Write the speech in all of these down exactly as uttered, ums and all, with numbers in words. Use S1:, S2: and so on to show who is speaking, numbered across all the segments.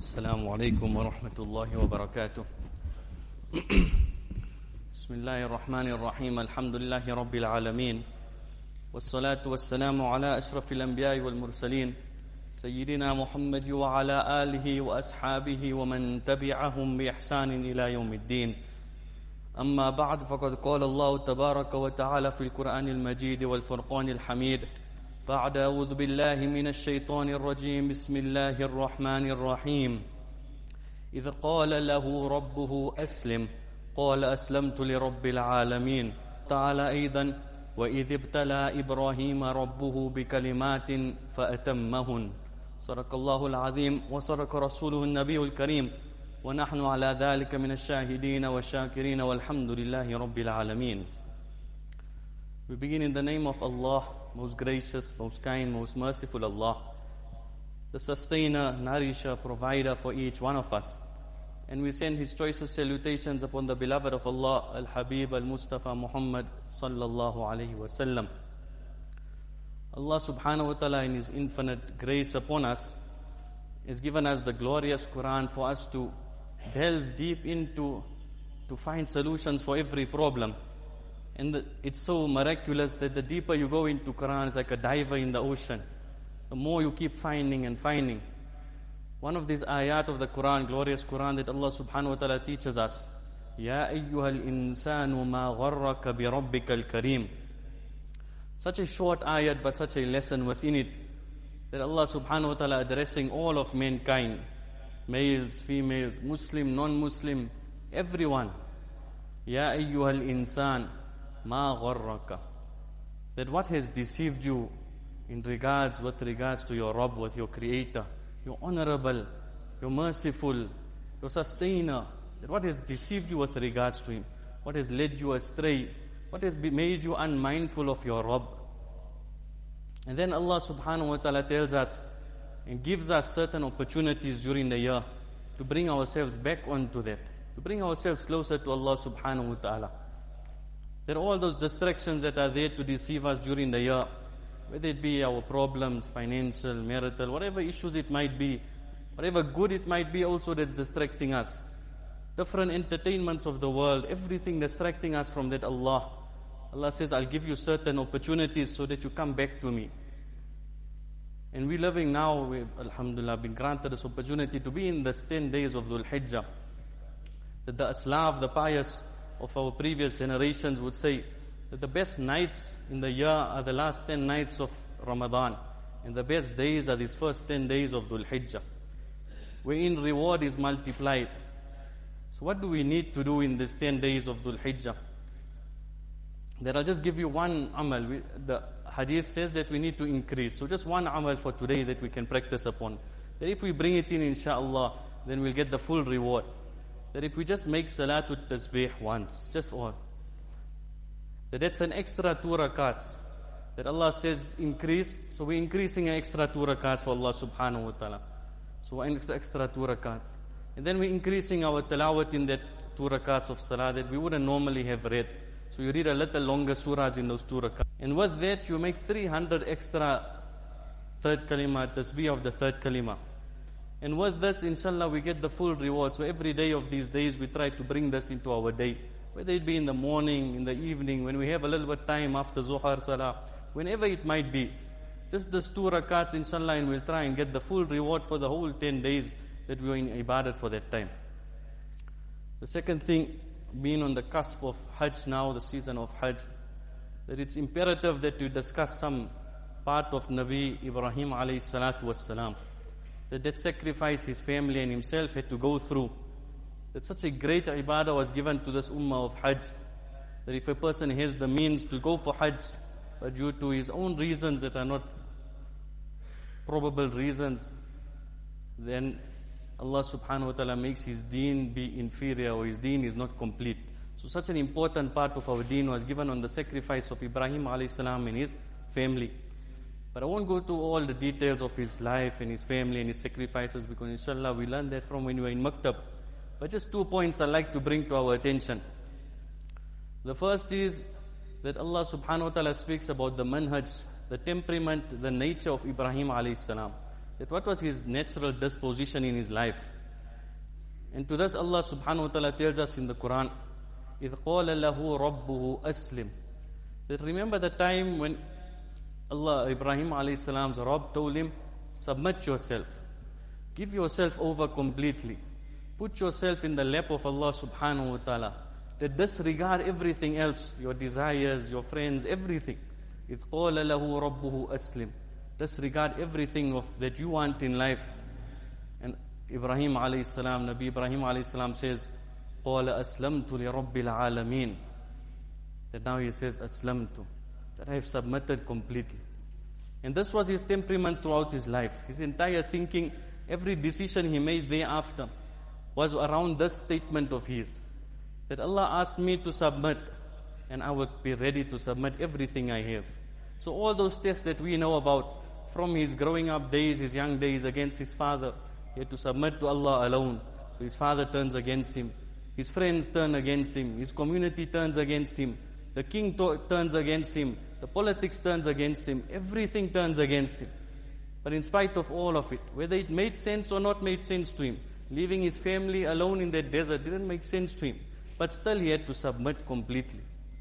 S1: السلام عليكم ورحمة الله وبركاته. بسم الله الرحمن الرحيم. الحمد لله رب العالمين، والصلاة والسلام على أشرف الأنبياء والمرسلين سيدنا محمد وعلى آله وأصحابه ومن تبعهم بإحسان إلى يوم الدين. أما بعد، فقد قال الله تبارك وتعالى في القرآن المجيد والفرقان الحميد بعد أعوذ بالله من الشيطان الرجيم. بسم الله الرحمن الرحيم. إذ قال له ربه أسلم قال أسلمت لرب العالمين. تعالى أيضا: وإذ ابتلى إبراهيم ربه بكلمات فأتمهن. صدق الله العظيم وصدق رسوله النبي الكريم، ونحن على ذلك من الشاهدين والشاكرين والحمد لله رب العالمين. We begin in the name of Allah, most gracious, most kind, most merciful Allah, the sustainer, nourisher, provider for each one of us. And we send His choicest salutations upon the beloved of Allah, Al-Habib Al-Mustafa Muhammad sallallahu alayhi wa sallam. Allah subhanahu wa ta'ala, in His infinite grace upon us, has given us the glorious Quran for us to delve deep into, to find solutions for every problem. And the, it's so miraculous that the deeper you go into Quran, it's like a diver in the ocean. The more you keep finding and finding. One of these ayat of the Quran, glorious Quran, that Allah subhanahu wa ta'ala teaches us, Ya ayyuhal insanu ma gharraka bi rabbikal kareem. Such a short ayat, but such a lesson within it, that Allah subhanahu wa ta'ala addressing all of mankind, males, females, Muslim, non-Muslim, everyone. Ya ayyuhal insan ma gharraka. That what has deceived you in regards, with regards to your Rabb, with your Creator, your honorable, your merciful, your sustainer. That what has deceived you with regards to Him, what has led you astray, what has made you unmindful of your Rabb. And then Allah subhanahu wa ta'ala tells us and gives us certain opportunities during the year to bring ourselves back onto that, to bring ourselves closer to Allah subhanahu wa ta'ala. There are all those distractions that are there to deceive us during the year, whether it be our problems, financial, marital, whatever issues it might be, whatever good it might be also that's distracting us. Different entertainments of the world, everything distracting us from that Allah. Allah says, I'll give you certain opportunities so that you come back to me. And we're living now, we've, alhamdulillah, been granted this opportunity to be in this ten days of Dhul Hijjah. That the Aslaf, the pious of our previous generations would say that the best nights in the year are the last ten nights of Ramadan, and the best days are these first ten days of Dhul Hijjah, wherein reward is multiplied. So what do we need to do in these ten days of Dhul Hijjah? That I'll just give you one amal. We, the hadith says that we need to increase. So just one amal for today that we can practice upon. That if we bring it in, inshallah, then we'll get the full reward. That if we just make Salatul Tasbih once, just all, that that's an extra two rakats. That Allah says increase, so we're increasing an extra two rakats for Allah subhanahu wa ta'ala. So an extra, extra two rakats. And then we're increasing our tilawat in that two rakats of salah that we wouldn't normally have read. So you read a little longer surahs in those two rakats. And with that you make three hundred extra third kalima, tasbih of the third kalima. And with this, inshallah, we get the full reward. So every day of these days, we try to bring this into our day. Whether it be in the morning, in the evening, when we have a little bit time after Zuhar Salah, whenever it might be. Just this two rakats, inshallah, and we'll try and get the full reward for the whole ten days that we are in ibadat for that time. The second thing, being on the cusp of Hajj now, the season of Hajj, that it's imperative that we discuss some part of Nabi Ibrahim alayhi salatu wassalam. That that sacrifice his family and himself had to go through. That such a great ibadah was given to this ummah of Hajj. That if a person has the means to go for Hajj, but due to his own reasons that are not probable reasons, then Allah subhanahu wa ta'ala makes his deen be inferior, or his deen is not complete. So such an important part of our deen was given on the sacrifice of Ibrahim alayhi salam and his family. But I won't go to all the details of his life and his family and his sacrifices, because inshallah we learned that from when we were in Maktab. But just two points I'd like to bring to our attention. The first is that Allah subhanahu wa ta'ala speaks about the manhaj, the temperament, the nature of Ibrahim alayhi salam. that what was his natural disposition in his life. And to this Allah subhanahu wa ta'ala tells us in the Quran, إِذْ قَالَ لَهُ رَبُّهُ أَسْلِمْ. That remember the time when Allah, Ibrahim alayhi salam's Rabb told him, submit yourself. Give yourself over completely. Put yourself in the lap of Allah subhanahu wa ta'ala. That disregard everything else, your desires, your friends, everything. إِذْ قَالَ لَهُ رَبُّهُ أَسْلِمْ. Disregard everything of that you want in life. And Ibrahim alayhi salam, Nabi Ibrahim alayhi salam says, قَالَ أَسْلَمْتُ لِرَبِّ الْعَالَمِينَ. That now he says, أَسْلَمْتُ. That I have submitted completely. And this was his temperament throughout his life. His entire thinking, every decision he made thereafter was around this statement of his. That Allah asked me to submit, and I would be ready to submit everything I have. So all those tests that we know about, from his growing up days, his young days against his father, he had to submit to Allah alone. So his father turns against him. His friends turn against him. His community turns against him. The king to- turns against him. The politics turns against him. Everything turns against him. But in spite of all of it, whether it made sense or not made sense to him, leaving his family alone in that desert didn't make sense to him. But still he had to submit completely.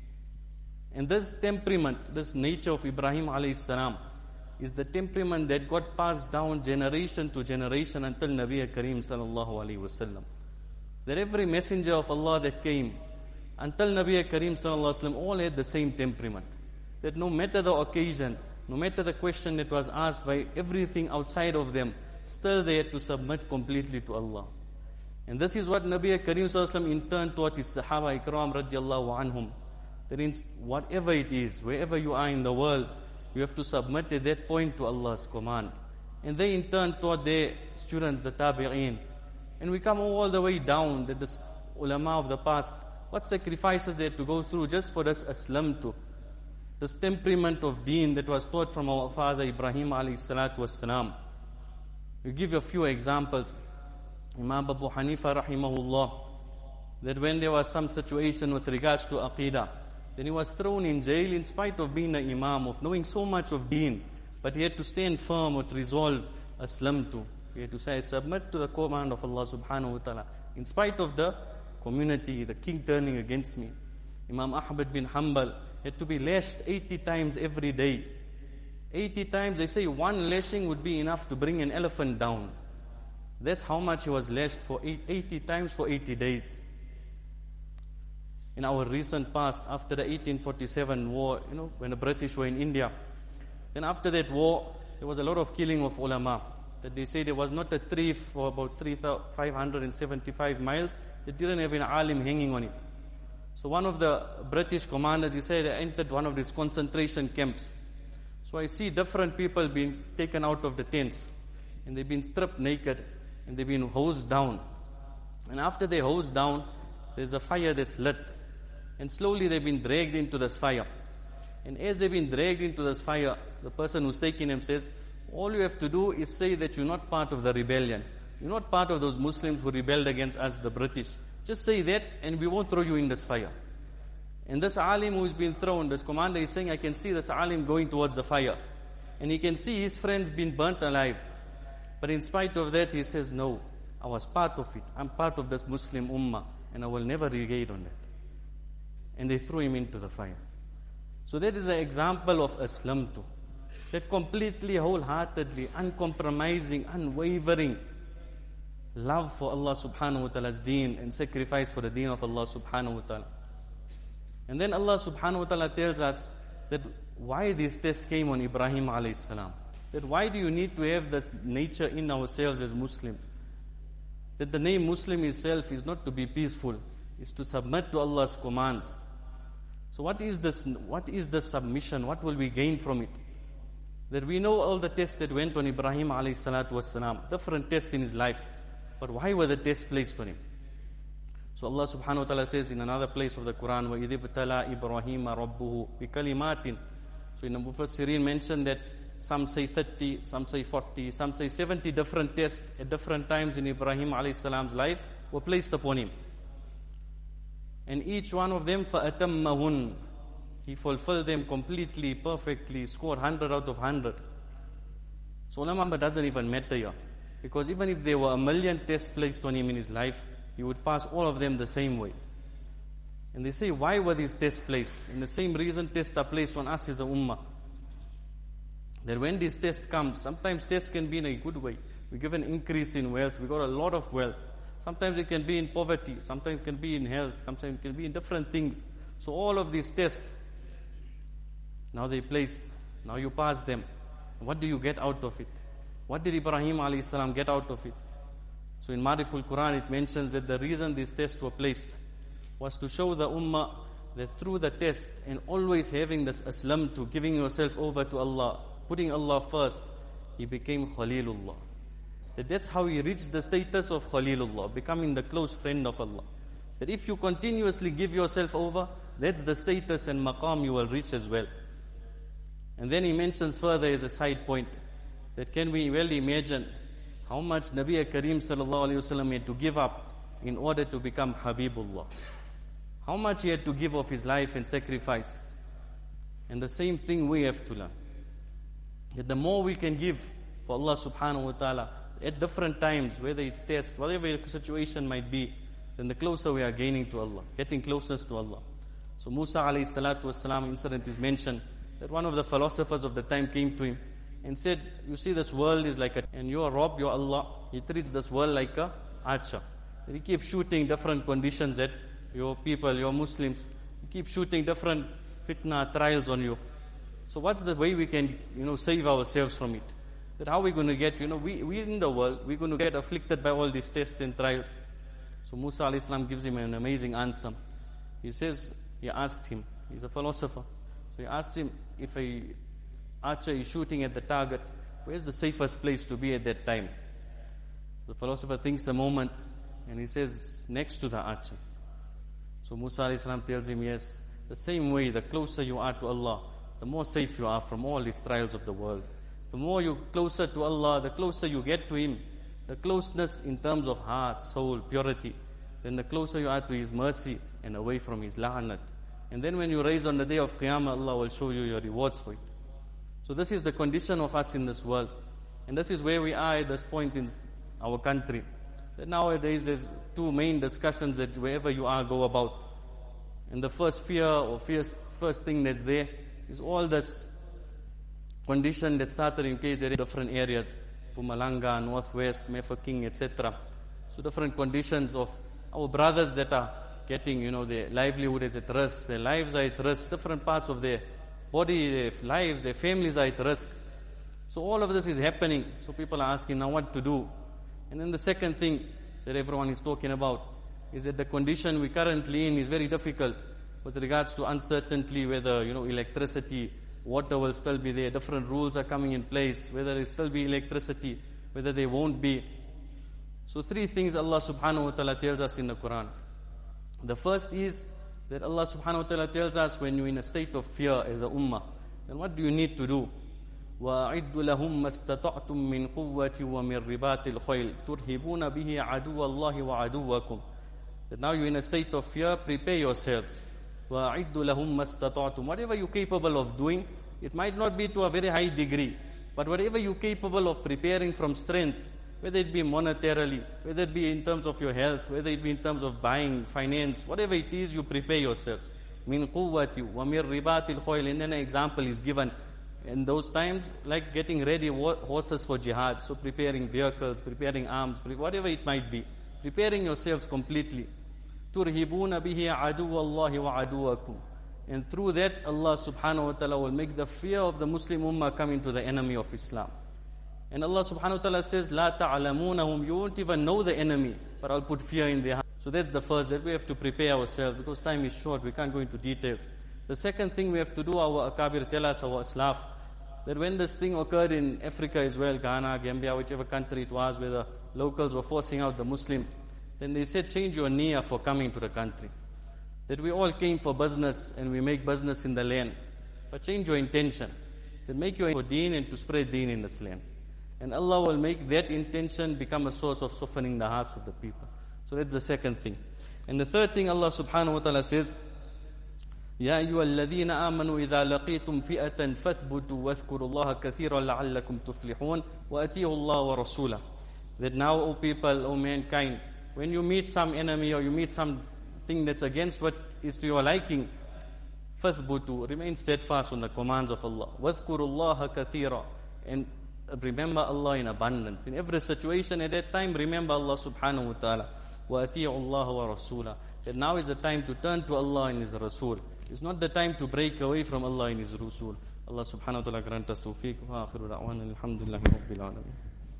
S1: And this temperament, this nature of Ibrahim alayhi salam, is the temperament that got passed down generation to generation until Nabi Kareem sallallahu alayhi wasallam. That every messenger of Allah that came, until Nabi Kareem sallallahu alayhi wasallam, all had the same temperament. That no matter the occasion, no matter the question that was asked by everything outside of them, still they had to submit completely to Allah. And this is what Nabi Kareem sallallahu alayhi wasallam in turn taught his Sahaba Ikram radiallahu anhum. That in whatever it is, wherever you are in the world, you have to submit at that point to Allah's command. And they in turn taught their students, the Tabi'een. And we come all the way down, that the ulama of the past, what sacrifices they had to go through just for this aslamtu, this temperament of deen that was taught from our father Ibrahim alayhi salatu wassalam. We give a few examples. Imam Abu Hanifa rahimahullah, that when there was some situation with regards to Aqidah, then he was thrown in jail in spite of being an imam, of knowing so much of deen. But he had to stand firm with resolve, aslamtu. He had to say, I submit to the command of Allah subhanahu wa ta'ala. In spite of the community, the king turning against me. Imam Ahmad bin Hanbal had to be lashed eighty times every day. eighty times, they say one lashing would be enough to bring an elephant down. That's how much he was lashed for eighty times for eighty days. In our recent past, after the eighteen forty-seven war, you know, when the British were in India, then after that war, there was a lot of killing of ulama. That they say there was not a tree for about three thousand five hundred seventy-five miles that didn't have an alim hanging on it. So one of the British commanders, he said, I entered one of these concentration camps. So I see different people being taken out of the tents, and they've been stripped naked, and they've been hosed down. And after they're hosed down, there's a fire that's lit. And slowly they've been dragged into this fire. And as they've been dragged into this fire, the person who's taking them says, all you have to do is say that you're not part of the rebellion. You're not part of those Muslims who rebelled against us, the British. Just say that and we won't throw you in this fire. And this alim who's been thrown, this commander is saying, I can see this alim going towards the fire. And he can see his friends being burnt alive. But in spite of that, he says, no, I was part of it. I'm part of this Muslim ummah and I will never regate on that. And they threw him into the fire. So that is an example of aslamtu. That completely, wholeheartedly, uncompromising, unwavering love for Allah subhanahu wa ta'ala's deen and sacrifice for the deen of Allah subhanahu wa ta'ala. And then Allah subhanahu wa ta'ala tells us that why this test came on Ibrahim alayhi salam. That why do you need to have this nature in ourselves as Muslims? That the name Muslim itself is not to be peaceful, is to submit to Allah's commands. So what is this, what is the submission? What will we gain from it? That we know all the tests that went on Ibrahim alayhi salatu wassalam, different tests in his life. But why were the tests placed on him? So Allah subhanahu wa ta'ala says in another place of the Quran, وَإِذِ ابْتَلَى إِبْرَاهِيمَ رَبُّهُ بِكَلِمَاتٍ. So in the Mufassirin mentioned that some say thirty, some say forty, some say seventy different tests at different times in Ibrahim alayhi salam's life were placed upon him. And each one of them, فَأَتَمَّهُنْ, he fulfilled them completely, perfectly, scored one hundred out of one hundred. So ulama doesn't even matter here. Because even if there were a million tests placed on him in his life, he would pass all of them the same way. And they say, why were these tests placed? And the same reason tests are placed on us as a ummah. That when these tests come, sometimes tests can be in a good way. We give an increase in wealth, we got a lot of wealth. Sometimes it can be in poverty, sometimes it can be in health, sometimes it can be in different things. So all of these tests, now they placed, now you pass them. What do you get out of it? What did Ibrahim alayhi salam get out of it? So in Ma'riful Quran it mentions that the reason these tests were placed was to show the ummah that through the test and always having this aslam to giving yourself over to Allah, putting Allah first, he became Khalilullah. That that's how he reached the status of Khalilullah, becoming the close friend of Allah. That if you continuously give yourself over, that's the status and maqam you will reach as well. And then he mentions further as a side point, that can we well imagine how much Nabi Kareem sallallahu alayhi wasallam had to give up in order to become Habibullah. How much he had to give of his life and sacrifice. And the same thing we have to learn. That the more we can give for Allah subhanahu wa ta'ala at different times, whether it's test, whatever the situation might be, then the closer we are gaining to Allah, getting closest to Allah. So Musa alayhi salatu wasalam incident is mentioned, that one of the philosophers of the time came to him and said, you see this world is like a, and your Rabb, your Allah, he treats this world like a archer. And he keeps shooting different conditions at your people, your Muslims. He keeps shooting different fitna, trials on you. So what's the way we can, you know, save ourselves from it? That how are we going to get, you know, we, we in the world, we're going to get afflicted by all these tests and trials. So Musa alayhi salam gives him an amazing answer. He says, he asked him, he's a philosopher. So he asked him, if a archer is shooting at the target, where's the safest place to be at that time? The philosopher thinks a moment and he says, next to the archer. So Musa alayhi salam tells him, yes, the same way, the closer you are to Allah, the more safe you are from all these trials of the world. The more you're closer to Allah, the closer you get to Him. The closeness in terms of heart, soul, purity, then the closer you are to His mercy and away from His la'anat. And then when you rise on the day of Qiyamah, Allah will show you your rewards for it. So this is the condition of us in this world. And this is where we are at this point in our country. That nowadays there's two main discussions that wherever you are go about. And the first fear or first, first thing that's there is all this condition that started in K Z N, different areas, Mpumalanga, Northwest, Mafeking, et cetera. So different conditions of our brothers that are getting, you know, their livelihood is at risk, their lives are at risk, different parts of their body, their lives, their families are at risk. So all of this is happening. So people are asking now what to do. And then the second thing that everyone is talking about is that the condition we currently in is very difficult with regards to uncertainty, whether, you know, electricity, water will still be there, different rules are coming in place, whether it still be electricity, whether they won't be. So three things Allah subhanahu wa ta'ala tells us in the Quran. The first is that Allah subhanahu wa ta'ala tells us when you're in a state of fear as a ummah, then what do you need to do? وَأَعِدُّ لَهُمْ مَسْتَطَعْتُم مِّن قُوَّةٍ وَمِن رِّبَاطِ الْخَيْلِ تُرْهِبُونَ بِهِ عَدُوَّ اللَّهِ وَعَدُوَّكُمْ. That now you're in a state of fear, prepare yourselves. وَأَعِدُّ لَهُمْ مَسْتَطَعْتُم. Whatever you're capable of doing, it might not be to a very high degree, but whatever you're capable of preparing from strength, whether it be monetarily, whether it be in terms of your health, whether it be in terms of buying, finance, whatever it is, you prepare yourselves. مِن قُوَّةِ وَمِن رِّبَاطِ الْخَيْلِ. And then an example is given. In those times, like getting ready horses for jihad, so preparing vehicles, preparing arms, whatever it might be, preparing yourselves completely. تُرْهِبُونَ بِهِ عَدُوَّ اللَّهِ وَعَدُوَّكُمْ. And through that, Allah subhanahu wa ta'ala will make the fear of the Muslim ummah come into the enemy of Islam. And Allah subhanahu wa ta'ala says, لَا تَعْلَمُونَهُمْ. You won't even know the enemy, but I'll put fear in their heart. So that's the first, that we have to prepare ourselves, because time is short, we can't go into details. The second thing we have to do, our akabir tell us, our aslaf, that when this thing occurred in Africa as well, Ghana, Gambia, whichever country it was, where the locals were forcing out the Muslims, then they said, change your niyyah for coming to the country. That we all came for business and we make business in the land. But change your intention. That make your for deen and to spread deen in this land. And Allah will make that intention become a source of softening the hearts of the people. So that's the second thing. And the third thing Allah subhanahu wa ta'ala says, يا أيها الذين آمنوا إذا لقيتم فئة فاثبتوا واذكروا الله كثيرا لعلكم تفلحون وأطيعوا الله ورسوله. That now, O people, O mankind, when you meet some enemy or you meet something that's against what is to your liking, فاثبتوا, remain steadfast on the commands of Allah. واذكروا الله كثيرا, and remember Allah in abundance. In every situation at that time, remember Allah subhanahu wa ta'ala. وأطيعوا الله ورسوله. That now is the time to turn to Allah and His Rasul. It's not the time to break away from Allah and His Rasul. Allah subhanahu wa ta'ala grant us tawfiq. Wa akhiru da'wana alhamdulillahi rabbil alamin.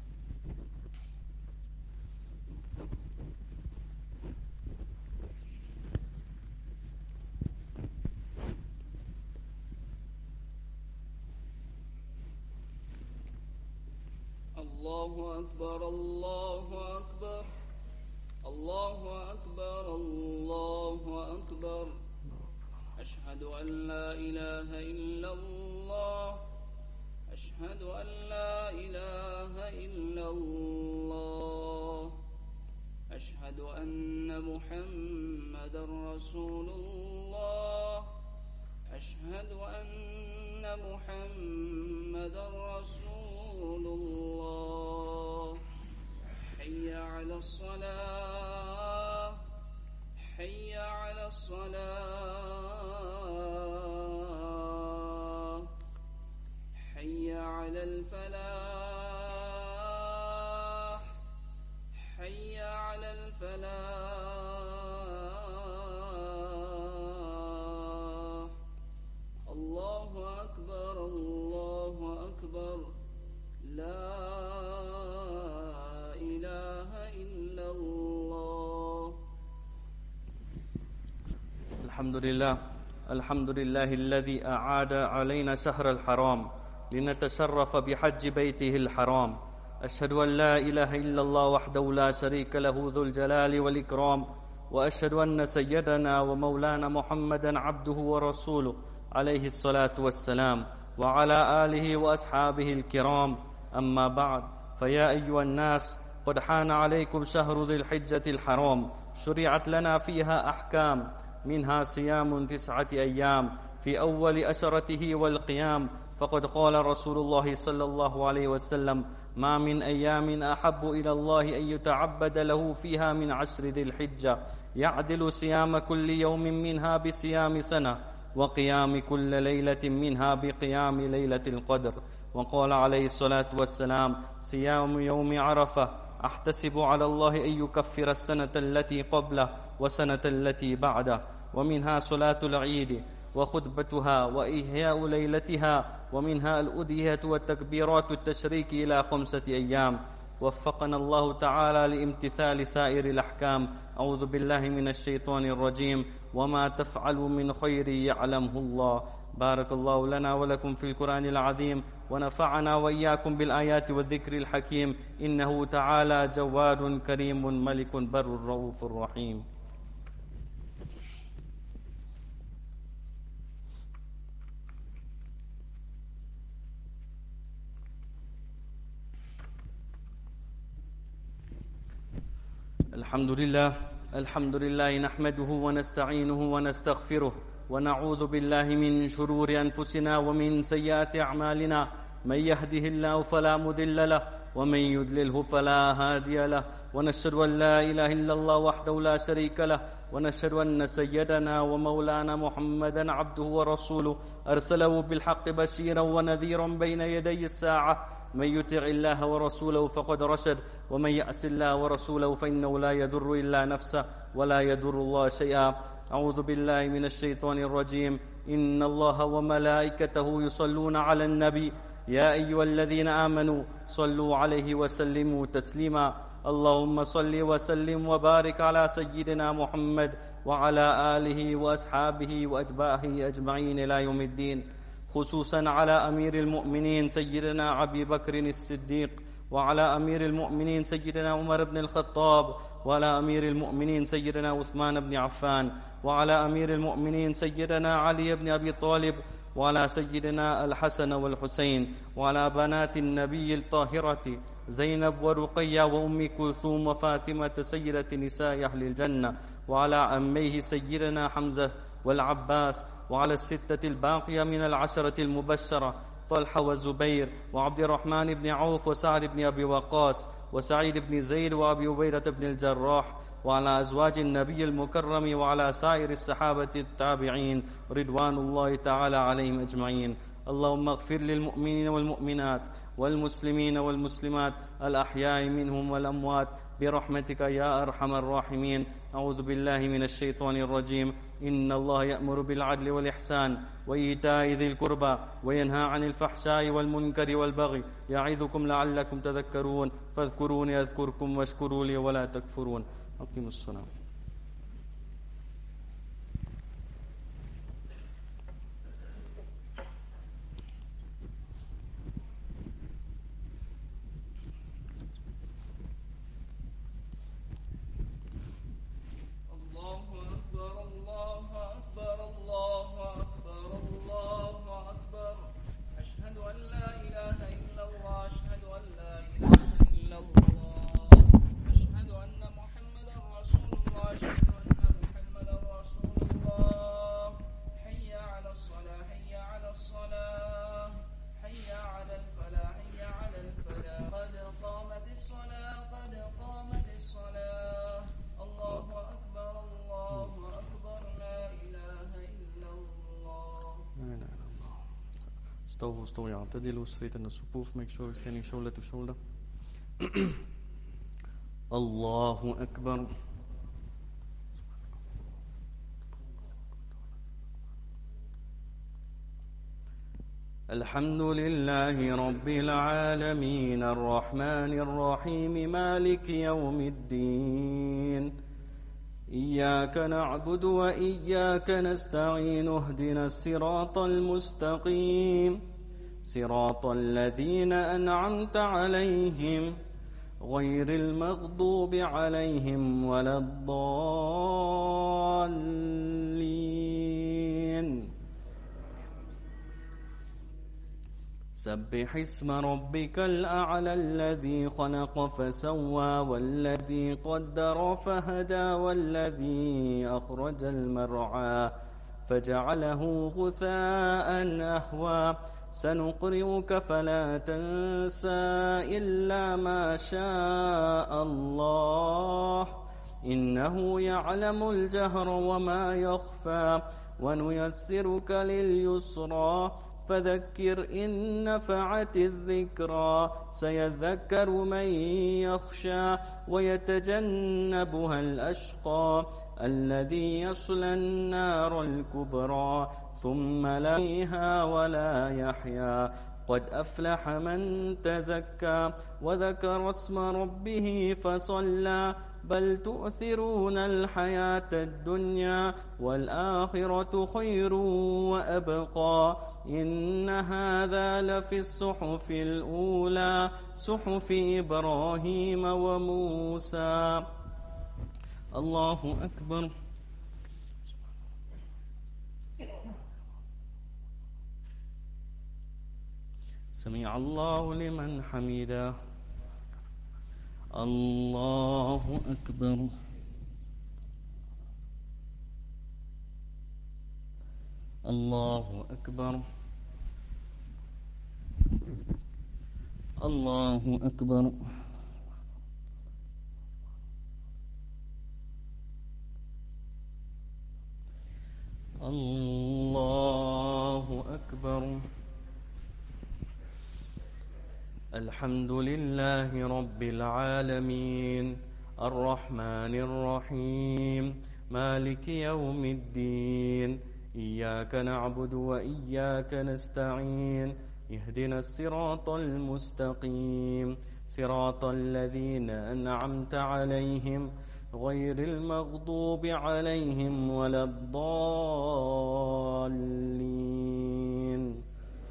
S2: Allahu Akbar, Allahu Akbar, Allahu Akbar, Allahu Akbar. أشهد أن لا إله إلا الله أشهد أن لا إله إلا الله أشهد أن محمدا رسول الله أشهد أن محمدا رسول الله حي على الصلاة حي على الصلاة حي على الفلاح حي على الفلاح الله أكبر الله أكبر لا إله إلا الله.
S1: الحمد لله الحمد لله الذي أعاد علينا شهر الحرام لنتشرف بحج بيته الحرام. أشهد أن لا إله إلا الله وحده لا شريك له ذو الجلال والإكرام، وأشهد أن سيدنا ومولانا محمدا عبده ورسوله عليه الصلاة والسلام، وعلى آله وأصحابه الكرام. أما بعد، فيا أيها الناس، قد حان عليكم شهر ذي الحجة الحرام، شرعت لنا فيها أحكام، منها صيام تسعة أيام في أول أشرته والقيام. فقد قال رسول الله صلى الله عليه وسلم: ما من أيام أحب إلى الله أن يتعبد له فيها من عشر ذي الحجة، يعدل صيام كل يوم منها بصيام سنة، وقيام كل ليلة منها بقيام ليلة القدر. وقال عليه الصلاة والسلام: صيام يوم عرفة أحتسب على الله أن يكفر السنة التي قبله وسنة التي بعده. ومنها صلاة العيد وخطبتها وإحياء ليلتها، ومنها الأضحية والتكبيرات التشريك إلى خمسة أيام. وفقنا الله تعالى لامتثال سائر الأحكام. أعوذ بالله من الشيطان الرجيم. وما تفعل من خير يعلمه الله. بارك الله لنا ولكم في القرآن العظيم، ونفعنا وإياكم بالآيات والذكر الحكيم. إنه تعالى جواد كريم ملك بر رؤوف رحيم. الحمد لله الحمد لله نحمده ونستعينه ونستغفره، ونعوذ بالله من شرور أنفسنا ومن سيئات أعمالنا. من يهده الله فلا مضل له، ومن يضلله فلا هادي له. ونشهد أن لا إله إلا الله وحده لا شريك له، ونشهد أن سيدنا ومولانا محمدا عبده ورسوله، أرسله بالحق بشيرا ونذيرا بين يدي الساعة. من يطع الله ورسوله فقد رشد، ومن يعص الله ورسوله فإنه لا يضر إلا نفسه ولا يضر الله شيئا. أعوذ بالله من الشيطان الرجيم. إن الله وملائكته يصلون على النبي، يا أيها الذين آمنوا صلوا عليه وسلموا تسليما. اللهم صل وسلم وبارك على سيدنا محمد وعلى آله وأصحابه وأتباعه أجمعين إلى يوم الدين، خصوصا على أمير المؤمنين سيدنا أبي بكر الصديق، وعلى أمير المؤمنين سيدنا عمر بن الخطاب، وعلى أمير المؤمنين سيدنا عثمان بن عفان، وعلى أمير المؤمنين سيدنا علي بن أبي طالب، وعلى سيدنا الحسن والحسين، وعلى بنات النبي الطاهرة زينب ورقية وأم كلثوم وفاطمة سيدة نساء أهل الجنة، وعلى عميه سيدنا حمزة والعباس، وعلى الستة الباقية من العشرة المبشرة: طلحة وزبير وعبد الرحمن بن عوف وسعد بن أبي وقاص وسعيد بن زيد وأبي عبيدة بن الجراح، وعلى أزواج النبي المكرم وعلى سائر الصحابة التابعين رضوان الله تعالى عليهم أجمعين. اللهم اغفر للمؤمنين والمؤمنات والمسلمين والمسلمات الأحياء منهم والأموات برحمتك يا أرحم الراحمين. أعوذ بالله من الشيطان الرجيم. إن الله يأمر بالعدل والإحسان وإيتاء ذي القربى وينهى عن الفحشاء والمنكر والبغي يعظكم لعلكم تذكرون. فاذكروني أذكركم واشكروا لي ولا تكفرون. أقيموا الصلاة. استووا استووا اعتدلوا straighten the صفوف, make sure we're standing shoulder to shoulder. الله أكبر. الحمد لله رب العالمين الرحمن الرحيم مالك يوم الدين إياك نعبد وإياك نستعين اهدنا الصراط المستقيم صراط الذين أنعمت عليهم غير المغضوب عليهم ولا الضالين. سبح اسم ربك الأعلى الذي خلق فسوى والذي قدر فهدى والذي أخرج المرعى فجعله غثاء أهوى سنقرئك فلا تنسى إلا ما شاء الله إنه يعلم الجهر وما يخفى ونيسرك لليسرى فذكر إن نفعت الذكرى سيذكر من يخشى ويتجنبها الأشقى الذي يصلى النار الكبرى ثم لا يحيا ولا يحيا قد أفلح من تزكى وذكر اسم ربه فصلى بل تؤثرون الحياة الدنيا والآخرة خير وأبقى إن هذا لفي الصحف الأولى صحف إبراهيم وموسى. الله أكبر. سمع الله لمن حمده. الله أكبر. الله أكبر. الله أكبر. الله أكبر. الحمد لله رب العالمين الرحمن الرحيم مالك يوم الدين إياك نعبد وإياك نستعين اهدنا الصراط المستقيم صراط الذين أنعمت عليهم غير المغضوب عليهم ولا الضالين.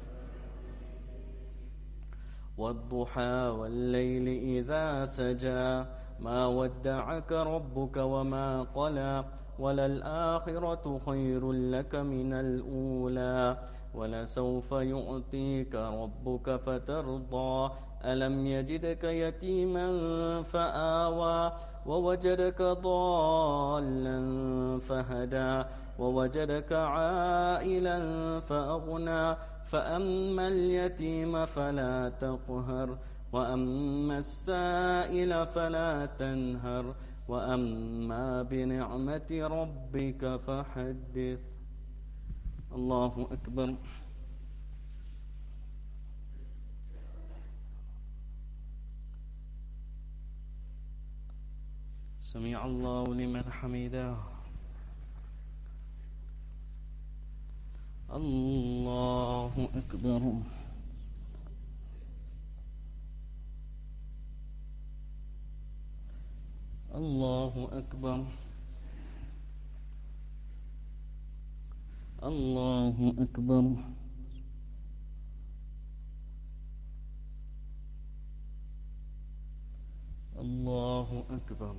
S1: والضحى والليل إذا سجى ما ودعك ربك وما قلى وللآخرة خير لك من الأولى ولسوف يعطيك ربك فترضى ألم يجدك يتيما فآوى ووجدك ضالا فهدى ووجدك عائلا فأغنى فأما اليتيم فلا تقهر وأما السائل فلا تنهر وأما بنعمة ربك فحدث. الله أكبر. سمع الله لمن حمده. الله أكبر. الله أكبر. الله أكبر. الله أكبر.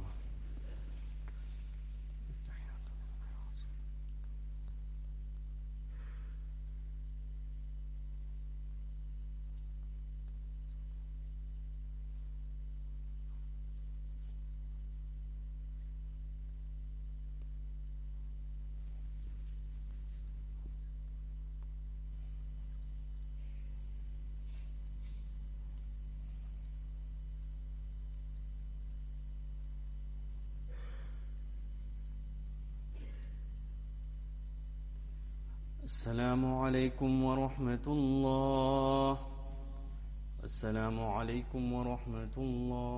S1: السلام عليكم ورحمة الله. السلام عليكم ورحمة الله.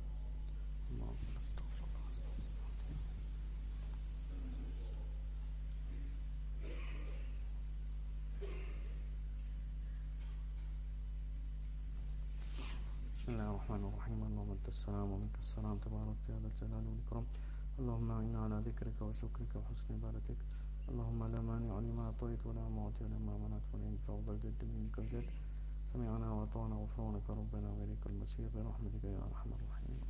S1: بسم الله الرحمن الرحيم. اللهم أنت السلام ومنك السلام تبارك يا ذا الجلال والإكرام. اللهم أعنا على ذكرك وشكرك وحسن عبادتك. اللهم لا مانع لما أعطيت ولا معطي لما منعت ولا ينفع ذا الجد منك الجد. سمعنا وأطعنا غفرانك ربنا وإليك المصير برحمتك يا أرحم الراحمين.